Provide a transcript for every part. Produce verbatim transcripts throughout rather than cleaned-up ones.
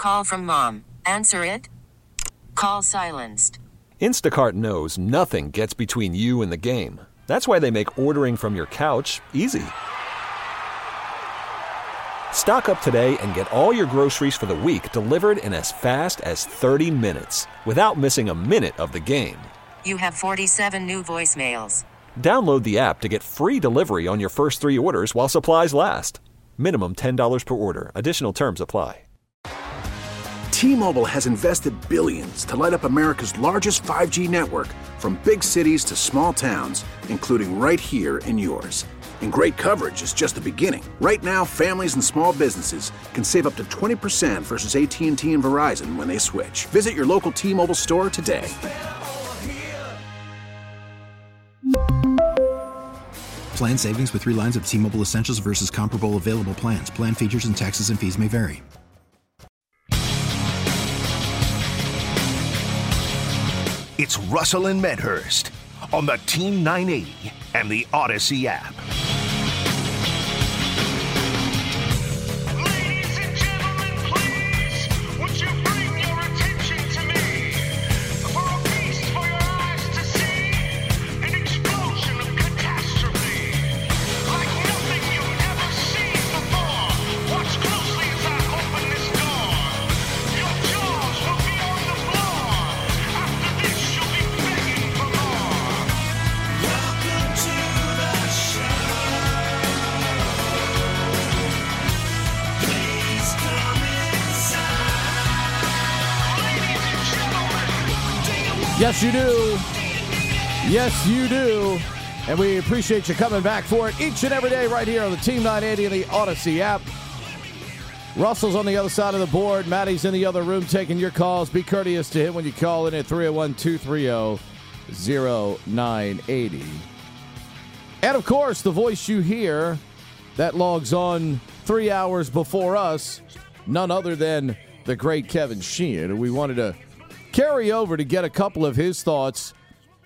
Call from mom. Answer it. Call silenced. Instacart knows nothing gets between you and the game. That's why they make ordering from your couch easy. Stock up today and get all your groceries for the week delivered in as fast as thirty minutes without missing a minute of the game. You have forty-seven new voicemails. Download the app to get free delivery on your first three orders while supplies last. Minimum ten dollars per order. Additional terms apply. T-Mobile has invested billions to light up America's largest five G network, from big cities to small towns, including right here in yours. And great coverage is just the beginning. Right now, families and small businesses can save up to twenty percent versus A T and T and Verizon when they switch. Visit your local T-Mobile store today. Plan savings with three lines of T-Mobile Essentials versus comparable available plans. Plan features and taxes and fees may vary. It's Russell and Medhurst on the Team nine eighty and the Odyssey app. Ladies and gentlemen, please, would you bring your attention to me for a feast for your eyes to see, an explosion of catastrophe, like nothing you've ever seen before. Watch closely as I open this door. Your jaws will be on the floor. After this, you'll be begging for more. Welcome to the show. Please come inside. Ladies and gentlemen, do you want Yes, you do. Yes, you do. And we appreciate you coming back for it each and every day right here on the Team nine eighty and the Odyssey app. Russell's on the other side of the board. Maddie's in the other room taking your calls. Be courteous to him when you call in at three oh one, two three oh, oh nine eight oh. And, of course, the voice you hear that logs on three hours before us, none other than the great Kevin Sheehan. And we wanted to carry over to get a couple of his thoughts.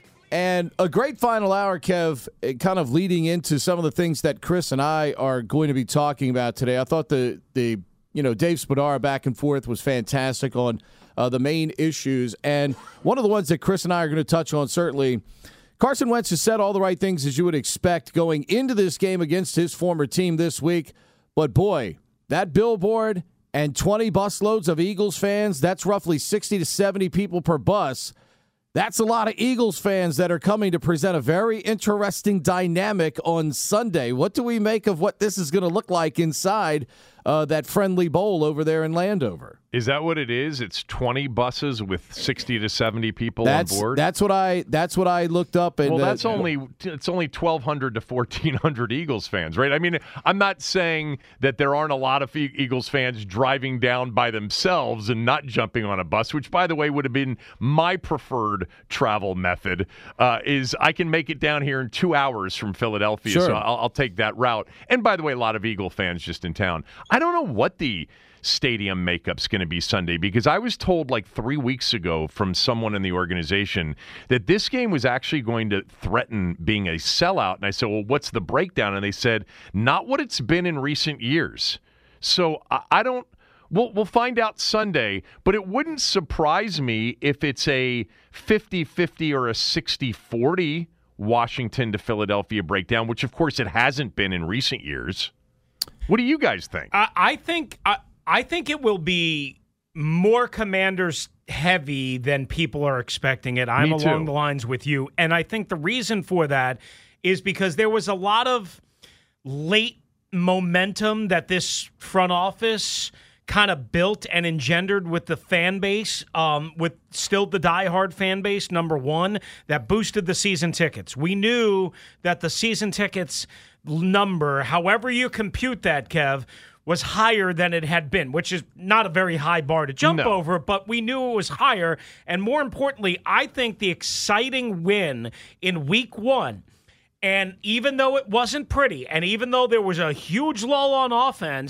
And a great final hour, Kev, eh, kind of leading into some of the things that Chris and I are going to be talking about today. I thought the, the you know, Dave Spadara back and forth was fantastic on uh, the main issues. And one of the ones that Chris and I are going to touch on, certainly, Carson Wentz has said all the right things as you would expect going into this game against his former team this week. But, boy, that billboard and twenty busloads of Eagles fans, that's roughly sixty to seventy people per bus. That's a lot of Eagles fans that are coming to present a very interesting dynamic on Sunday. What do we make of what this is going to look like inside uh, that friendly bowl over there in Landover? Is that what it is? It's twenty buses with sixty to seventy people that's, on board? That's what I That's what I looked up. And, well, that's uh, only it's only twelve hundred to fourteen hundred Eagles fans, right? I mean, I'm not saying that there aren't a lot of Eagles fans driving down by themselves and not jumping on a bus, which, by the way, would have been my preferred travel method, uh, is I can make it down here in two hours from Philadelphia, Sure. so I'll, I'll take that route. And, by the way, a lot of Eagle fans just in town. I don't know what the stadium makeup's going to be Sunday, because I was told like three weeks ago from someone in the organization that this game was actually going to threaten being a sellout. And I said, well, what's the breakdown? And they said, not what it's been in recent years. So I, I don't, we'll, we'll find out Sunday, but it wouldn't surprise me if it's a fifty-fifty or a sixty forty Washington to Philadelphia breakdown, which of course it hasn't been in recent years. What do you guys think? I, I think I, I think it will be more Commanders heavy than people are expecting it. I'm Me along too. the lines with you. And I think the reason for that is because there was a lot of late momentum that this front office kind of built and engendered with the fan base, um, with still the diehard fan base, number one, that boosted the season tickets. We knew that the season tickets number, however you compute that, Kev, was higher than it had been, which is not a very high bar to jump No. over, but we knew it was higher. And more importantly, I think the exciting win in week one, and even though it wasn't pretty, and even though there was a huge lull on offense,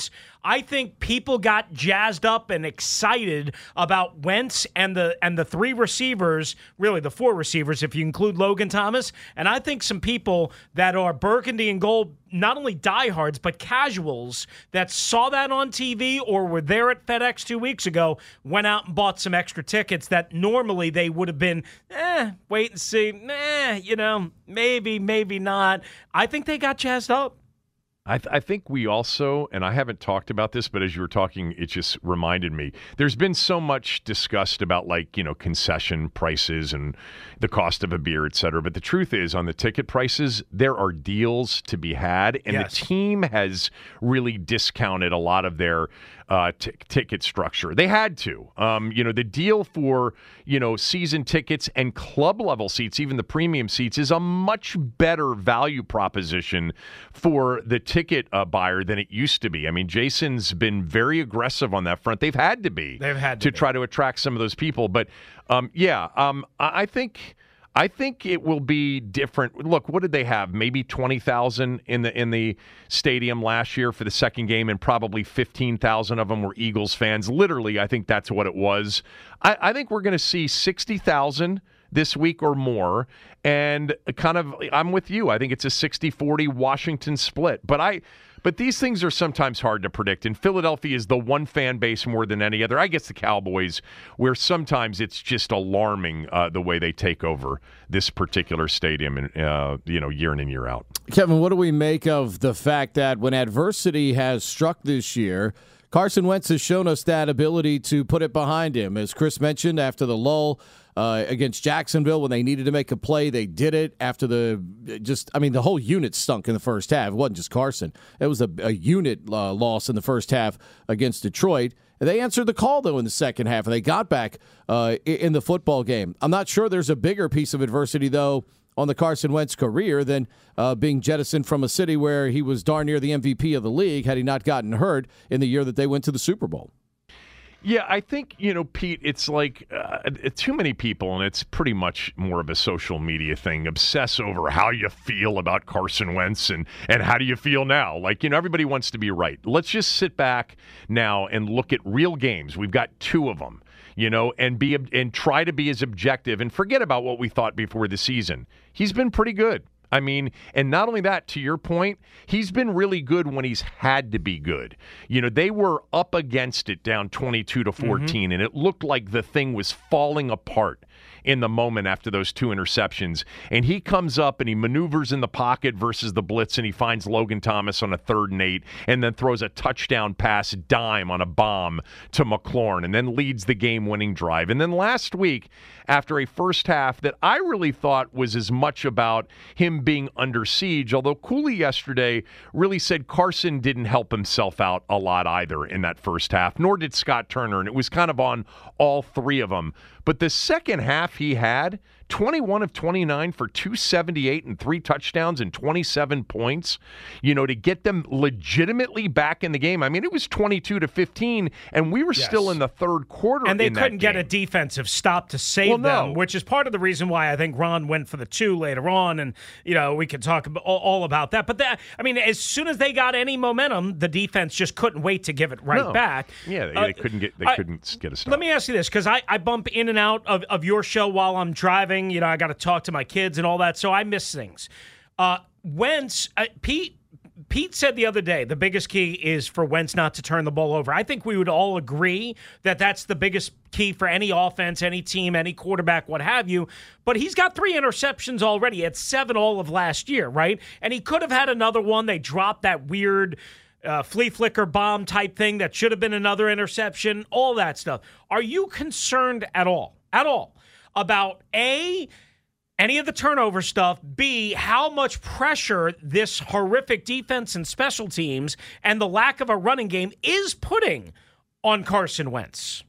I think people got jazzed up and excited about Wentz and the and the three receivers, really the four receivers if you include Logan Thomas. And I think some people that are burgundy and gold, not only diehards, but casuals that saw that on T V or were there at FedEx two weeks ago, went out and bought some extra tickets that normally they would have been, eh, wait and see, eh, you know, maybe, maybe not. I think they got jazzed up. I, th- I think we also, and I haven't talked about this, but as you were talking, it just reminded me, there's been so much discussed about, like, you know, concession prices and the cost of a beer, et cetera. But the truth is, on the ticket prices, there are deals to be had, and Yes. the team has really discounted a lot of their uh, t- ticket structure. They had to. Um, you know, the deal for, you know, season tickets and club level seats, even the premium seats, is a much better value proposition for the ticket uh, buyer than it used to be. I mean, Jason's been very aggressive on that front. They've had to be. They've had to to be. try to attract some of those people. But um, yeah, um, I I think. I think it will be different. Look, what did they have? Maybe twenty thousand in the in the stadium last year for the second game, and probably fifteen thousand of them were Eagles fans. Literally, I think that's what it was. I, I think we're going to see sixty thousand this week or more, and kind of, I'm with you. I think it's a sixty forty Washington split. But I... But these things are sometimes hard to predict, and Philadelphia is the one fan base more than any other. I guess the Cowboys, where sometimes it's just alarming uh, the way they take over this particular stadium, and uh, you know, year in and year out. Kevin, what do we make of the fact that when adversity has struck this year, Carson Wentz has shown us that ability to put it behind him? As Chris mentioned, after the lull uh, against Jacksonville, when they needed to make a play, they did it. After the just, I mean, the whole unit stunk in the first half. It wasn't just Carson. It was a, a unit uh, loss in the first half against Detroit. And they answered the call, though, in the second half, and they got back uh, in the football game. I'm not sure there's a bigger piece of adversity, though, on the Carson Wentz career than uh, being jettisoned from a city where he was darn near the M V P of the league had he not gotten hurt in the year that they went to the Super Bowl. Yeah, I think, you know, Pete, it's like uh, too many people, and it's pretty much more of a social media thing, obsess over how you feel about Carson Wentz and, and how do you feel now? Like, you know, everybody wants to be right. Let's just sit back now and look at real games. We've got two of them, you know, and be and try to be as objective and forget about what we thought before the season. He's been pretty good. I mean, and not only that, to your point, he's been really good when he's had to be good. You know, they were up against it down twenty-two to fourteen, mm-hmm. and it looked like the thing was falling apart in the moment after those two interceptions. And he comes up and he maneuvers in the pocket versus the blitz, and he finds Logan Thomas on a third and eight, and then throws a touchdown pass dime on a bomb to McLaurin, and then leads the game-winning drive. And then last week, after a first half that I really thought was as much about him being under siege, although Cooley yesterday really said Carson didn't help himself out a lot either in that first half, nor did Scott Turner, and it was kind of on all three of them. But the second half he had, twenty-one of twenty-nine for two seventy-eight and three touchdowns and twenty-seven points, you know, to get them legitimately back in the game. I mean, it was twenty-two to fifteen, and we were yes. still in the third quarter. And they in couldn't that get game. a defensive stop to save well, no. them, which is part of the reason why I think Ron went for the two later on. And, you know, we could talk about, all, all about that. But, that, I mean, as soon as they got any momentum, the defense just couldn't wait to give it right no. back. Yeah, they, uh, they couldn't get they I, couldn't get a stop. Let me ask you this, because I, I bump in and out of, of your show while I'm driving. You know, I got to talk to my kids and all that, so I miss things. Uh, Wentz, uh, Pete, Pete said the other day the biggest key is for Wentz not to turn the ball over. I think we would all agree that that's the biggest key for any offense, any team, any quarterback, what have you. But he's got three interceptions already. He had seven all of last year, right? And he could have had another one. They dropped that weird uh, flea flicker bomb type thing that should have been another interception, all that stuff. Are you concerned at all, at all, about A, any of the turnover stuff, B, how much pressure this horrific defense and special teams and the lack of a running game is putting on Carson Wentz?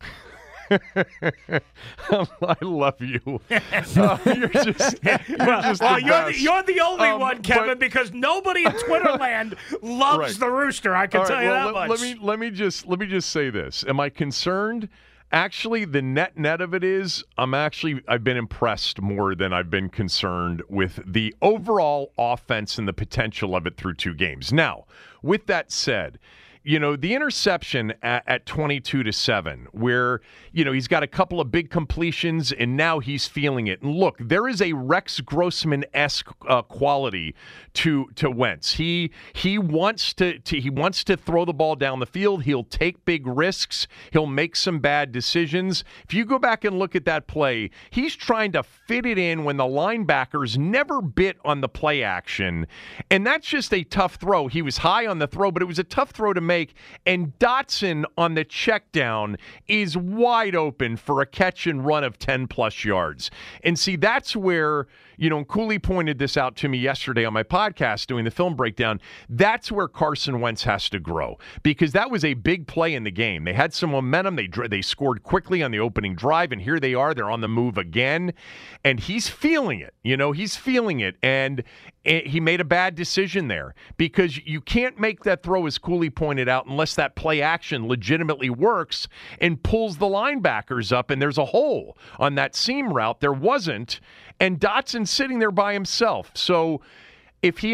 I love you. Uh, you're just, you're well, just well, the you're, best. the, you're the only Um, one, Kevin, but- because nobody in Twitterland loves Right. the Rooster. I can All tell right, you well, that let, much. let me let me just let me just say this. Am I concerned? Actually, the net net of it is I'm actually I've been impressed more than I've been concerned with the overall offense and the potential of it through two games. Now, with that said, you know, the interception at, at twenty-two to seven, where, you know, he's got a couple of big completions and now he's feeling it. And look, there is a Rex Grossman-esque uh, quality to to Wentz. He he wants to, to he wants to throw the ball down the field. He'll take big risks. He'll make some bad decisions. If you go back and look at that play, he's trying to fit it in when the linebackers never bit on the play action. And that's just a tough throw. He was high on the throw, but it was a tough throw to make. And Dotson on the check down is wide open for a catch and run of ten plus yards. And see, that's where, you know, Cooley pointed this out to me yesterday on my podcast doing the film breakdown. That's where Carson Wentz has to grow, because that was a big play in the game. They had some momentum. They they scored quickly on the opening drive, and here they are. They're on the move again, and he's feeling it. You know, he's feeling it, and he made a bad decision there, because you can't make that throw, as Cooley pointed out, unless that play action legitimately works and pulls the linebackers up, and there's a hole on that seam route. There wasn't, and Dotson's sitting there by himself. So if he,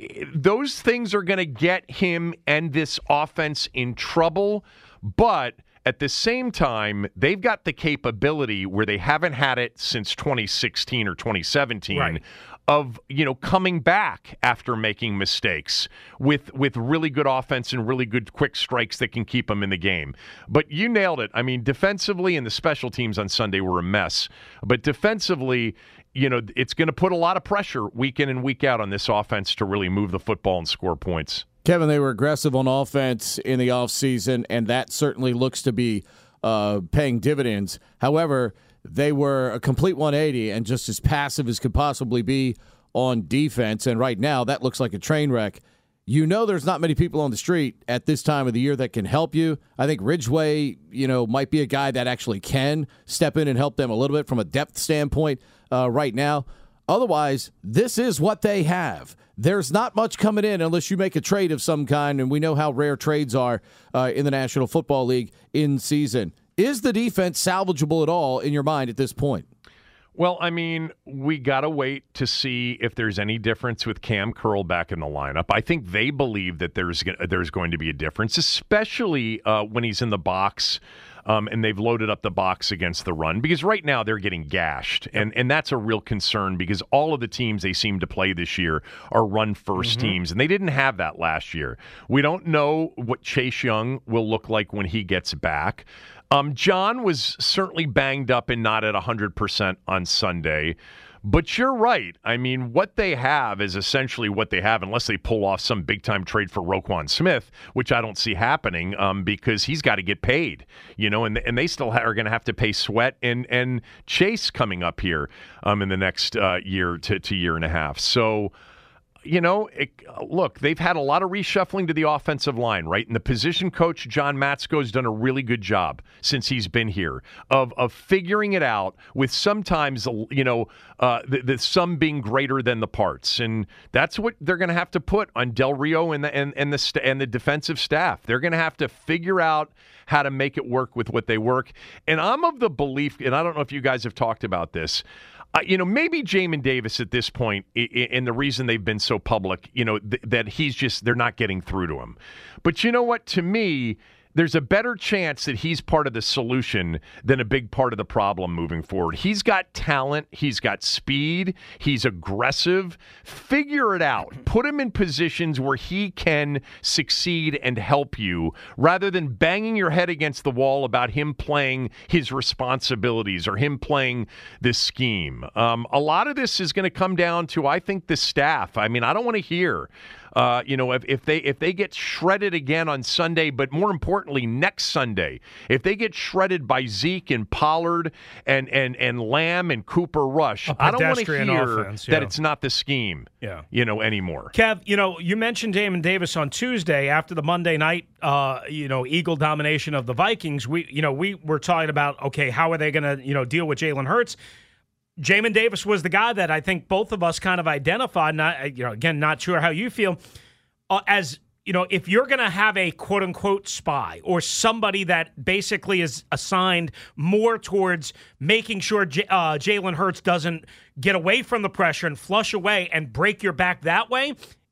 those things are going to get him and this offense in trouble, but at the same time, they've got the capability where they haven't had it since twenty sixteen or twenty seventeen. Right. Of, you know, coming back after making mistakes with with really good offense and really good quick strikes that can keep them in the game. But you nailed it. I mean, defensively, and the special teams on Sunday were a mess. But defensively, you know, it's going to put a lot of pressure week in and week out on this offense to really move the football and score points. Kevin, they were aggressive on offense in the offseason, and that certainly looks to be uh, paying dividends. However, they were a complete one eighty and just as passive as could possibly be on defense. And right now, that looks like a train wreck. You know there's not many people on the street at this time of the year that can help you. I think Ridgeway, you know, might be a guy that actually can step in and help them a little bit from a depth standpoint uh, right now. Otherwise, this is what they have. There's not much coming in unless you make a trade of some kind, and we know how rare trades are uh, in the National Football League in season. Is the defense salvageable at all in your mind at this point? Well, I mean, we got to wait to see if there's any difference with Cam Curl back in the lineup. I think they believe that there's there's going to be a difference, especially uh, when he's in the box um, and they've loaded up the box against the run, because right now they're getting gashed, and, and that's a real concern, because all of the teams they seem to play this year are run-first mm-hmm. teams, and they didn't have that last year. We don't know what Chase Young will look like when he gets back. Um, John was certainly banged up and not at one hundred percent on Sunday. But you're right. I mean, what they have is essentially what they have, unless they pull off some big-time trade for Roquan Smith, which I don't see happening um, because he's got to get paid, you know, and and they still ha- are going to have to pay Sweat and, and Chase coming up here um, in the next uh, year to, to year and a half. So, you know, it, look, they've had a lot of reshuffling to the offensive line, right? And the position coach, John Matsko, has done a really good job since he's been here of of figuring it out, with sometimes, you know, uh, the, the sum being greater than the parts. And that's what they're going to have to put on Del Rio and the, and, and, the, st- and the defensive staff. They're going to have to figure out how to make it work with what they work. And I'm of the belief, and I don't know if you guys have talked about this, Uh, you know, maybe Jamin Davis at this point, I- I- and the reason they've been so public, you know, th- that he's just, they're not getting through to him. But you know what? To me, there's a better chance that he's part of the solution than a big part of the problem moving forward. He's got talent. He's got speed. He's aggressive. Figure it out. Put him in positions where he can succeed and help you, rather than banging your head against the wall about him playing his responsibilities or him playing this scheme. Um, a lot of this is going to come down to, I think, the staff. I mean, I don't want to hear Uh, you know, if, if they if they get shredded again on Sunday, but more importantly, next Sunday, if they get shredded by Zeke and Pollard and and, and Lamb and Cooper Rush, I don't want to hear offense, yeah. that it's not the scheme, yeah. you know, anymore. Kev, you know, you mentioned Jamin Davis on Tuesday after the Monday night, uh, you know, Eagle domination of the Vikings. We, you know, we were talking about, okay, how are they going to, you know, deal with Jalen Hurts? Jamin Davis was the guy that I think both of us kind of identified. Not, you know, again, not sure how you feel. Uh, as you know, if you're going to have a quote unquote spy or somebody that basically is assigned more towards making sure J- uh, Jalen Hurts doesn't get away from the pressure and flush away and break your back that way,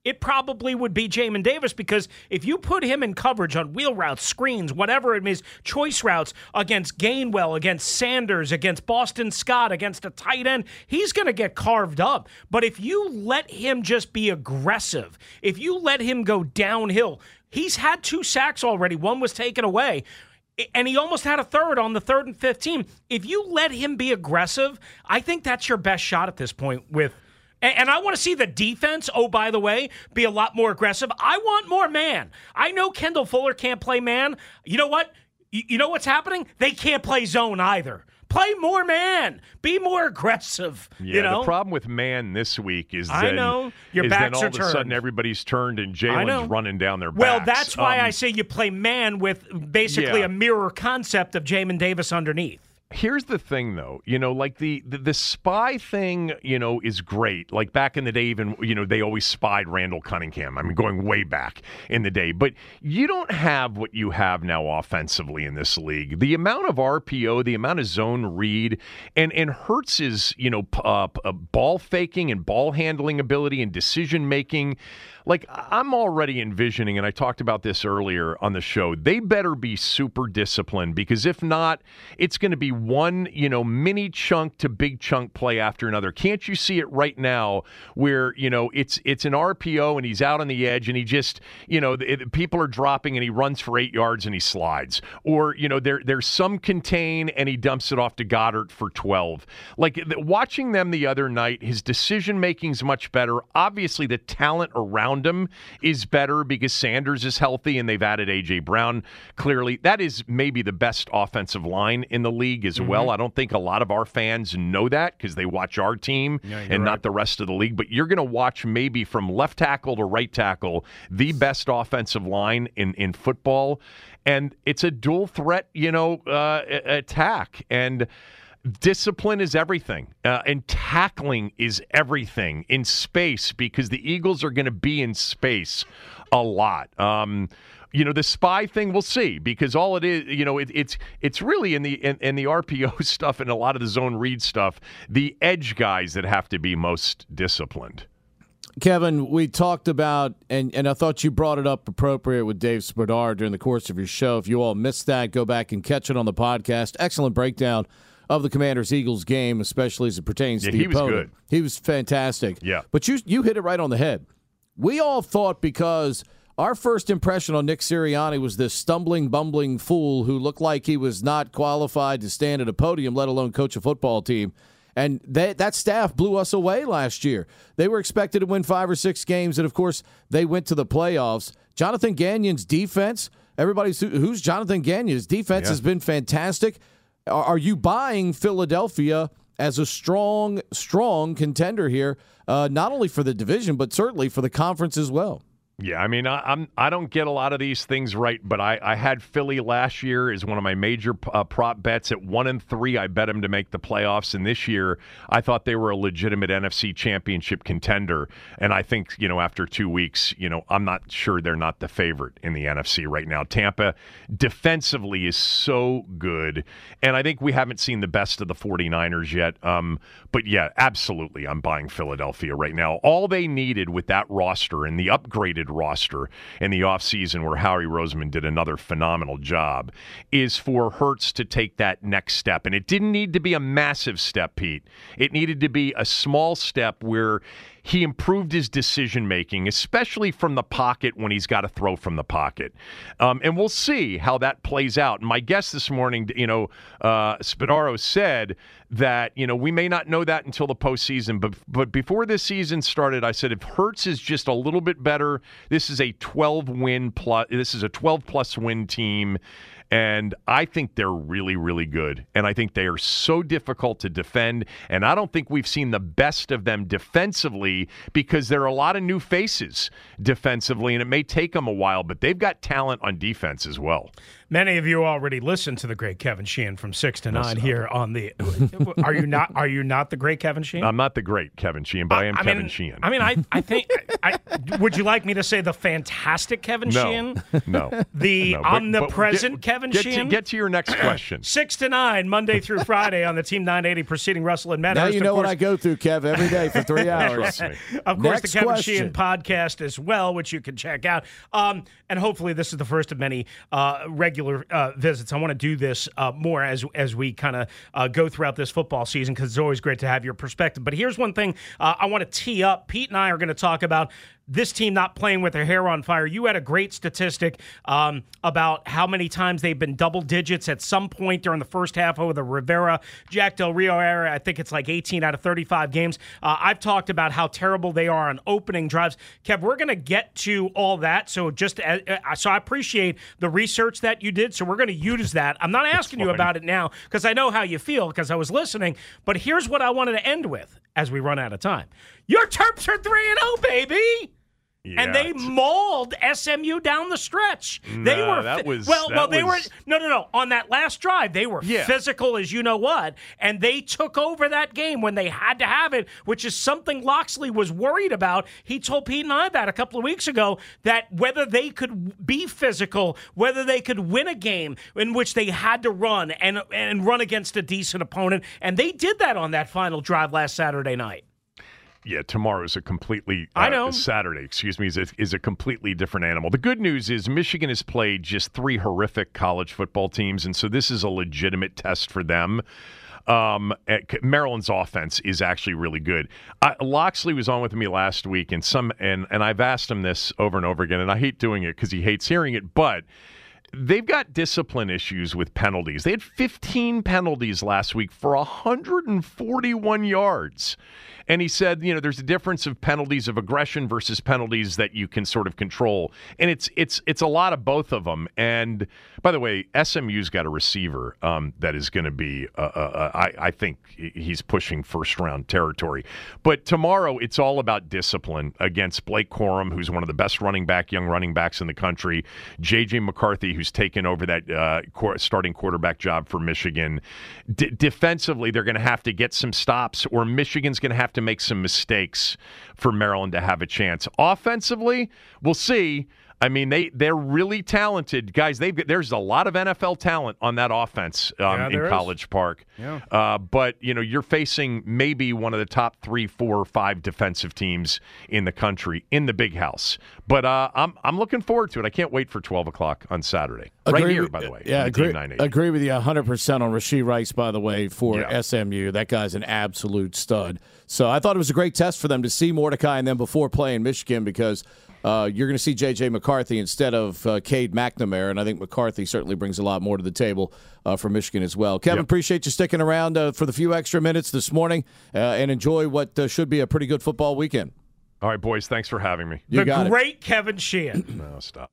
it probably would be Jamin Davis, because if you put him in coverage on wheel routes, screens, whatever it is, choice routes against Gainwell, against Sanders, against Boston Scott, against a tight end, he's going to get carved up. But if you let him just be aggressive, if you let him go downhill, he's had two sacks already. One was taken away. And he almost had a third on the third and fifteen. If you let him be aggressive, I think that's your best shot at this point with. And I want to see the defense, oh, by the way, be a lot more aggressive. I want more man. I know Kendall Fuller can't play man. You know what? You know what's happening? They can't play zone either. Play more man. Be more aggressive. Yeah, you know? The problem with man this week is I then, know. Your is backs then all are of a turned. sudden everybody's turned and I know. Jalen's running down their Well, backs. that's why Um, I say you play man with basically yeah. a mirror concept of Jamin Davis underneath. Here's the thing, though. You know, like the, the the spy thing, you know, is great. Like back in the day, even, you know, they always spied Randall Cunningham. I mean, going way back in the day. But you don't have what you have now offensively in this league. The amount of R P O, the amount of zone read, and, and Hurts's, you know, p- uh, p- uh, ball faking and ball handling ability and decision making. Like, I'm already envisioning, and I talked about this earlier on the show, they better be super disciplined, because if not, it's going to be one, you know, mini chunk to big chunk play after another. Can't you see it right now where, you know, it's it's an R P O and he's out on the edge and he just, you know, the, the people are dropping and he runs for eight yards and he slides. Or, you know, there there's some contain and he dumps it off to Goddard for twelve. Like, the, watching them the other night, his decision-making's much better. Obviously, the talent around him is better because Sanders is healthy and they've added A J. Brown. Clearly, that is maybe the best offensive line in the league as mm-hmm. well. I don't think a lot of our fans know that because they watch our team yeah, and right. not the rest of the league. But you're going to watch maybe from left tackle to right tackle the best offensive line in, in football. And it's a dual threat, you know, uh, attack. And discipline is everything, uh, and tackling is everything in space, because the Eagles are going to be in space a lot. Um, you know, the spy thing, we'll see, because all it is, you know, it, it's it's really in the in, in the R P O stuff and a lot of the zone read stuff, the edge guys that have to be most disciplined. Kevin, we talked about, and, and I thought you brought it up appropriate with Dave Spadar during the course of your show. If you all missed that, go back and catch it on the podcast. Excellent breakdown of the Commanders-Eagles game, especially as it pertains yeah, to the he was opponent. good. He was fantastic. Yeah. But you you hit it right on the head. We all thought, because our first impression on Nick Sirianni was this stumbling, bumbling fool who looked like he was not qualified to stand at a podium, let alone coach a football team. And they, that staff blew us away last year. They were expected to win five or six games, and, of course, they went to the playoffs. Jonathan Gagnon's defense, everybody's who's Jonathan Gagnon? His defense yeah. has been fantastic. Are you buying Philadelphia as a strong, strong contender here, uh, not only for the division, but certainly for the conference as well? Yeah, I mean, I, I'm I don't get a lot of these things right, but I, I had Philly last year as one of my major uh, prop bets at one and three. I bet them to make the playoffs, and this year I thought they were a legitimate N F C Championship contender. And I think, you know, after two weeks, you know, I'm not sure they're not the favorite in the N F C right now. Tampa defensively is so good, and I think we haven't seen the best of the 49ers yet. Um, but yeah, absolutely, I'm buying Philadelphia right now. All they needed with that roster and the upgraded roster in the offseason, where Howie Roseman did another phenomenal job, is for Hurts to take that next step. And it didn't need to be a massive step, Pete. It needed to be a small step where he improved his decision-making, especially from the pocket when he's got to throw from the pocket. Um, and we'll see how that plays out. And my guest this morning, you know, uh, Spadaro said that, you know, we may not know that until the postseason. But, but before this season started, I said if Hurts is just a little bit better, this is a twelve-win plus, this is a twelve-plus win team. And I think they're really, really good. And I think they are so difficult to defend. And I don't think we've seen the best of them defensively, because there are a lot of new faces defensively, and it may take them a while, but they've got talent on defense as well. Many of you already listened to the great Kevin Sheehan from six to nine here on the. Are you not? Are you not the great Kevin Sheehan? I'm not the great Kevin Sheehan, but I, I am I Kevin mean, Sheehan. I mean, I, I think. I, would you like me to say the fantastic Kevin no, Sheehan? No. The no, but, omnipresent but get, Kevin get Sheehan? To, get to your next question. six to nine, Monday through Friday on the Team nine eighty, preceding Russell and Medhurst. Now you know course, what I go through, Kev, every day for three hours. Trust me. Of course, Next the Kevin question. Sheehan podcast as well, which you can check out. Um, and hopefully this is the first of many uh, regular uh, visits. I want to do this uh, more as as we kind of uh, go throughout this football season because it's always great to have your perspective. But here's one thing uh, I want to tee up. Pete and I are going to talk about this team not playing with their hair on fire. You had a great statistic um, about how many times they've been double digits at some point during the first half over the Rivera, Jack Del Rio era. I think it's like eighteen out of thirty-five games. Uh, I've talked about how terrible they are on opening drives. Kev, we're going to get to all that. So just uh, so I appreciate the research that you did. So we're going to use that. I'm not asking you about it now because I know how you feel because I was listening. But here's what I wanted to end with as we run out of time. Your Terps are three and oh, baby. Yeah, and they mauled S M U down the stretch. Nah, they were that was well, that well. They was... were no, no, no. On that last drive, they were yeah. physical as you know what, and they took over that game when they had to have it, which is something Loxley was worried about. He told Pete and I that a couple of weeks ago that whether they could be physical, whether they could win a game in which they had to run and and run against a decent opponent, and they did that on that final drive last Saturday night. Yeah, tomorrow is a completely uh, I know. Saturday, excuse me, is a, is a completely different animal. The good news is Michigan has played just three horrific college football teams, and so this is a legitimate test for them. Um, Maryland's offense is actually really good. I, Loxley was on with me last week, and some and and I've asked him this over and over again, and I hate doing it because he hates hearing it, but they've got discipline issues with penalties. They had fifteen penalties last week for one hundred forty-one yards. And he said, you know, there's a difference of penalties of aggression versus penalties that you can sort of control. And it's it's it's a lot of both of them. And by the way, S M U's got a receiver um, that is going to be, uh, uh, I, I think he's pushing first round territory. But tomorrow, it's all about discipline against Blake Corum, who's one of the best running back, young running backs in the country. J J McCarthy, who's taken over that uh, starting quarterback job for Michigan. D- defensively, they're going to have to get some stops, or Michigan's going to have to make some mistakes for Maryland to have a chance. Offensively, we'll see. I mean, they, they're really talented. Guys, they've there's a lot of N F L talent on that offense um, yeah, in is. College Park. Yeah. Uh, but, you know, you're facing maybe one of the top three, four, or five defensive teams in the country in the Big House. But uh, I'm I'm looking forward to it. I can't wait for twelve o'clock on Saturday. Agree right here, with, by the way. Yeah, agree, agree, agree with you one hundred percent on Rashee Rice, by the way, for yeah. S M U. That guy's an absolute stud. So I thought it was a great test for them to see Mordecai and them before playing Michigan because uh, you're going to see J J McCarthy instead of uh, Cade McNamara, and I think McCarthy certainly brings a lot more to the table uh, for Michigan as well. Kevin, yep. appreciate you sticking around uh, for the few extra minutes this morning uh, and enjoy what uh, should be a pretty good football weekend. All right, boys, thanks for having me. You the got great it. Kevin Sheehan. No, stop.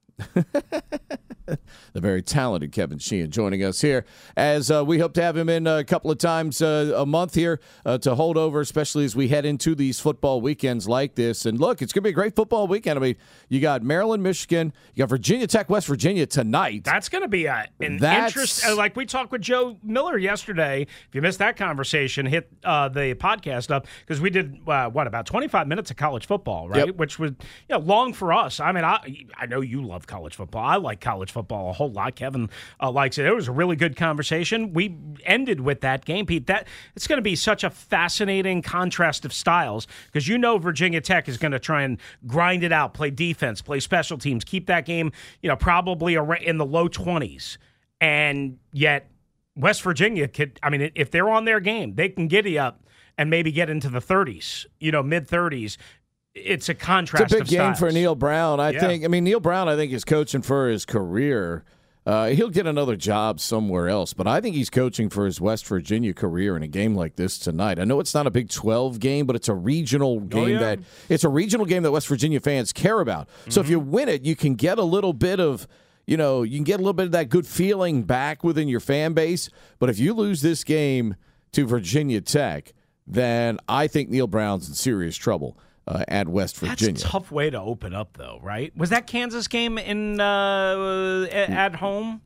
The very talented Kevin Sheehan joining us here as uh, we hope to have him in a couple of times uh, a month here uh, to hold over, especially as we head into these football weekends like this. And look, it's going to be a great football weekend. I mean, you got Maryland, Michigan, you got Virginia Tech, West Virginia tonight. That's going to be a, an That's... interest. Uh, like we talked with Joe Miller yesterday. If you missed that conversation, hit uh, the podcast up because we did, uh, what, about twenty-five minutes of college football, right? Yep. Which was you know, long for us. I mean, I, I know you love college football. I like college football a whole lot. Kevin uh, likes it. It was a really good conversation. We ended with that game, Pete. That it's going to be such a fascinating contrast of styles because you know Virginia Tech is going to try and grind it out, play defense, play special teams, keep that game, you know, probably in the low twenties. And yet West Virginia could, I mean, if they're on their game, they can giddy up and maybe get into the thirties, you know, mid thirties. It's a contrast. It's a big of game styles. for Neil Brown. I Yeah. think. I mean, Neil Brown, I think, is coaching for his career. Uh, he'll get another job somewhere else, but I think he's coaching for his West Virginia career in a game like this tonight. I know it's not a Big twelve game, but it's a regional game oh, yeah. that it's a regional game that West Virginia fans care about. Mm-hmm. So if you win it, you can get a little bit of, you know, you can get a little bit of that good feeling back within your fan base. But if you lose this game to Virginia Tech, then I think Neil Brown's in serious trouble. Uh, at West Virginia. That's a tough way to open up, though, right? Was that Kansas game in uh, at home?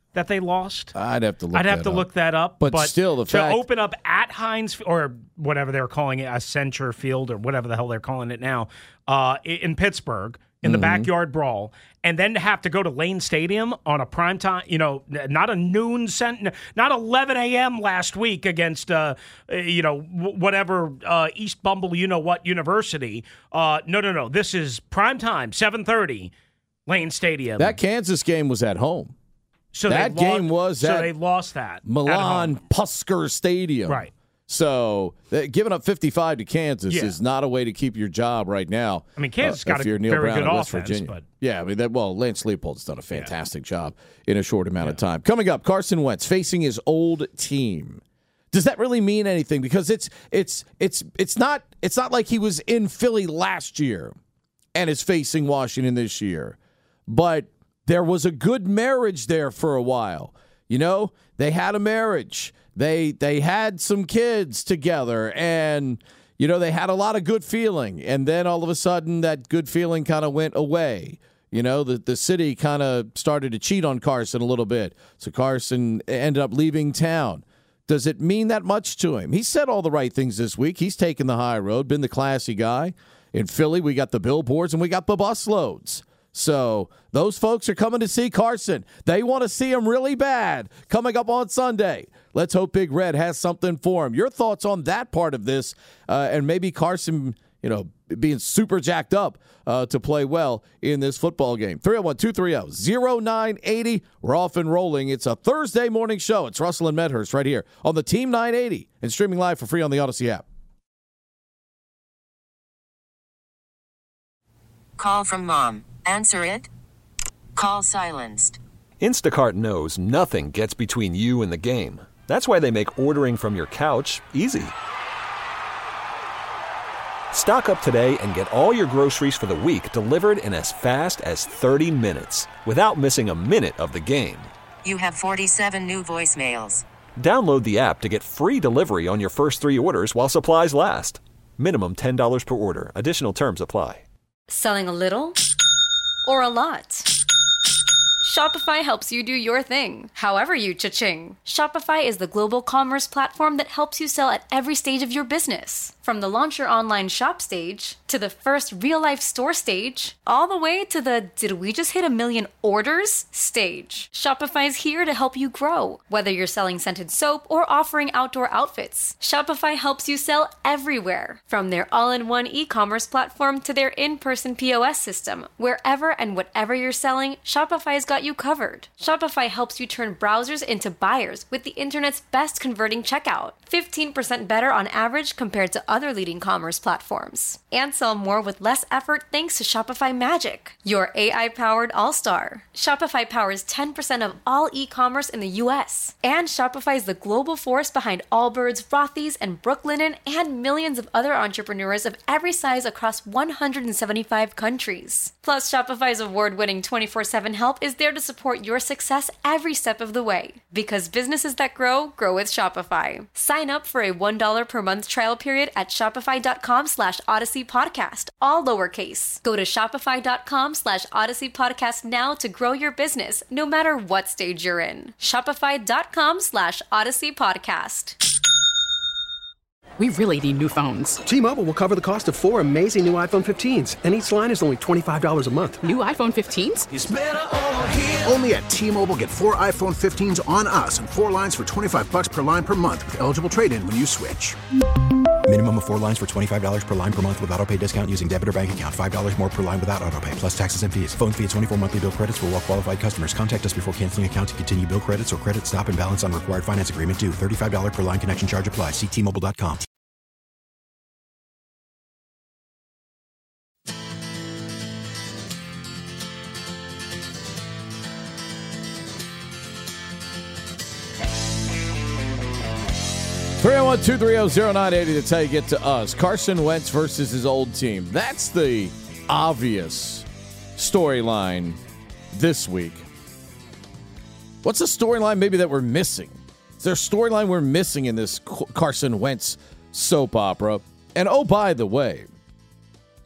that they lost? I'd have to look I'd have that to up. look that up. But still, the to fact- open up at Heinz or whatever they're calling it, Accenture Field or whatever the hell they're calling it now, uh, in Pittsburgh, in the Mm-hmm. backyard brawl, and then to have to go to Lane Stadium on a prime time, you know, not a noon cent, not eleven a.m. last week against, uh, you know, w- whatever uh, East Bumble, you know what university. Uh, no, no, no. This is prime time, seven thirty, Lane Stadium. That Kansas game was at home. so that they lo- game was so at they lost that at Milan home. Pusker Stadium. Right. So that, giving up fifty-five to Kansas Yeah. is not a way to keep your job right now. I mean, Kansas uh, got if a you're Neil very Brown good in West offense, Virginia. but- Yeah, I mean, that, well, Lance Leipold's done a fantastic job in a short amount of time. Coming up, Carson Wentz facing his old team. Does that really mean anything? Because it's it's it's it's not it's not like he was in Philly last year and is facing Washington this year. But there was a good marriage there for a while. You know, they had a marriage. They they had some kids together, and you know they had a lot of good feeling. And then all of a sudden, that good feeling kind of went away. You know, the the city kind of started to cheat on Carson a little bit, so Carson ended up leaving town. Does it mean that much to him? He said all the right things this week. He's taken the high road, been the classy guy. In Philly, we got the billboards and we got the bus loads. So those folks are coming to see Carson. They want to see him really bad coming up on Sunday. Let's hope Big Red has something for him. Your thoughts on that part of this, uh, and maybe Carson, you know, being super jacked up uh, to play well in this football game. three oh one, two three oh, oh nine eight oh. We're off and rolling. It's a Thursday morning show. It's Russell and Medhurst right here on the Team nine eighty and streaming live for free on the Odyssey app. Call from mom. Answer it. Call silenced. Instacart knows nothing gets between you and the game. That's why they make ordering from your couch easy. Stock up today and get all your groceries for the week delivered in as fast as thirty minutes without missing a minute of the game. You have forty-seven new voicemails. Download the app to get free delivery on your first three orders while supplies last. Minimum ten dollars per order. Additional terms apply. Selling a little or a lot? Shopify helps you do your thing, however you cha-ching. Shopify is the global commerce platform that helps you sell at every stage of your business. From the launch your online shop stage, to the first real-life store stage, all the way to the did we just hit a million orders stage. Shopify's here to help you grow. Whether you're selling scented soap or offering outdoor outfits, Shopify helps you sell everywhere. From their all-in-one e-commerce platform to their in-person P O S system, wherever and whatever you're selling, Shopify's got you covered. Shopify helps you turn browsers into buyers with the internet's best converting checkout. fifteen percent better on average compared to other leading commerce platforms. And sell more with less effort thanks to Shopify Magic, your A I-powered all-star. Shopify powers ten percent of all e-commerce in the U S. And Shopify is the global force behind Allbirds, Rothy's, and Brooklinen, and millions of other entrepreneurs of every size across one hundred seventy-five countries. Plus, Shopify's award-winning twenty-four seven help is there to support your success every step of the way. Because businesses that grow, grow with Shopify. Sign up for a one dollar per month trial period at shopify.com slash Odyssey Podcast, all lowercase. Go to shopify.com slash Odyssey Podcast now to grow your business, no matter what stage you're in. Shopify.com slash Odyssey Podcast. We really need new phones. T-Mobile will cover the cost of four amazing new iPhone fifteens, and each line is only twenty-five dollars a month. New iPhone fifteens? It's better over here. Only at T-Mobile, get four iPhone fifteens on us and four lines for twenty-five bucks per line per month with eligible trade-in when you switch. Minimum of four lines for twenty-five dollars per line per month with autopay discount using debit or bank account. five dollars more per line without autopay, plus taxes and fees. Phone fee at twenty-four monthly bill credits for well-qualified customers. Contact us before canceling account to continue bill credits or credit stop and balance on required finance agreement due. thirty-five dollars per line connection charge applies. See T Mobile dot com. three oh one, two three oh, oh nine eight oh. That's how you get to us. Carson Wentz versus his old team. That's the obvious storyline this week. What's the storyline maybe that we're missing? Is there a storyline we're missing in this Carson Wentz soap opera? And oh, by the way,